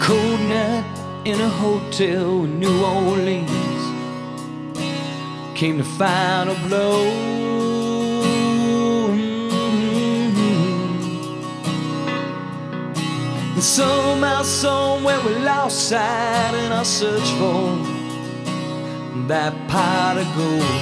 cold night in a hotel in New Orleans came the final blow. And somehow, somewhere we lost sight in our search for that pot of gold.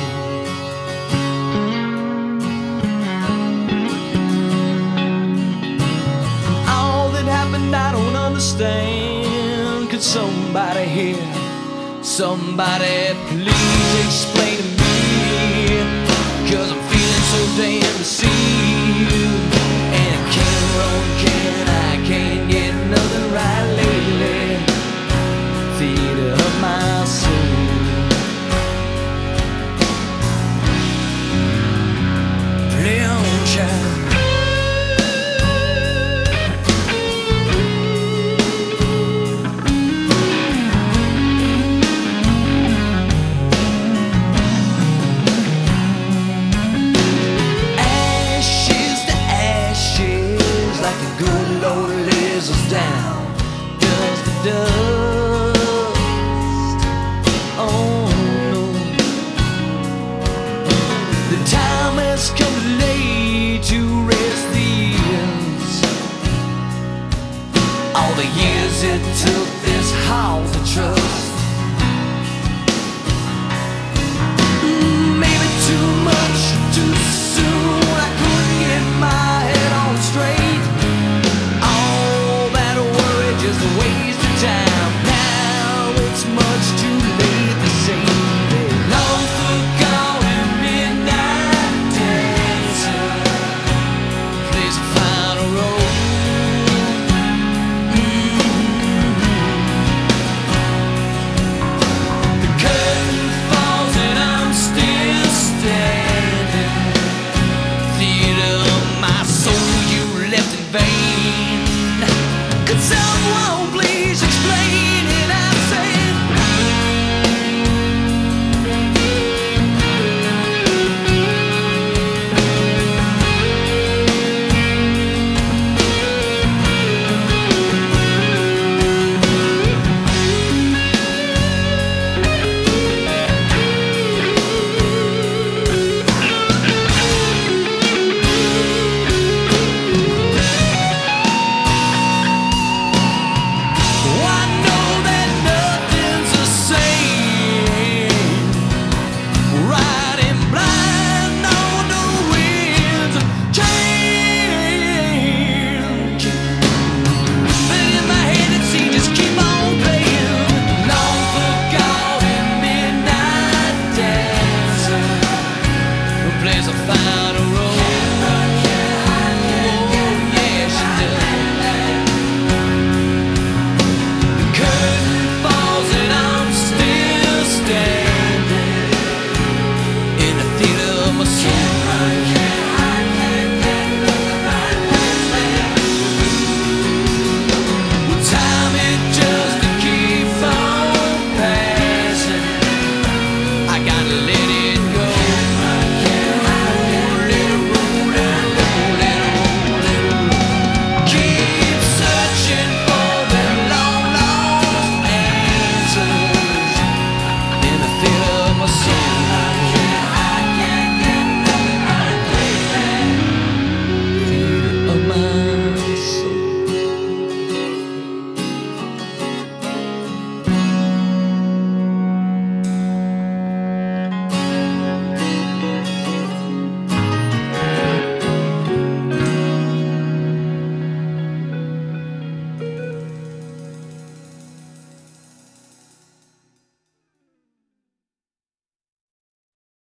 And all that happened I don't understand. Could somebody hear? Somebody please explain to me, 'cause I'm feeling so damn deceived. And I can't run, I can't get nothing right lately. Theater of my soul. Play on, child. Down, dust to dust. Oh no, the time has come to lay to rest these. All the years it took this house to trust.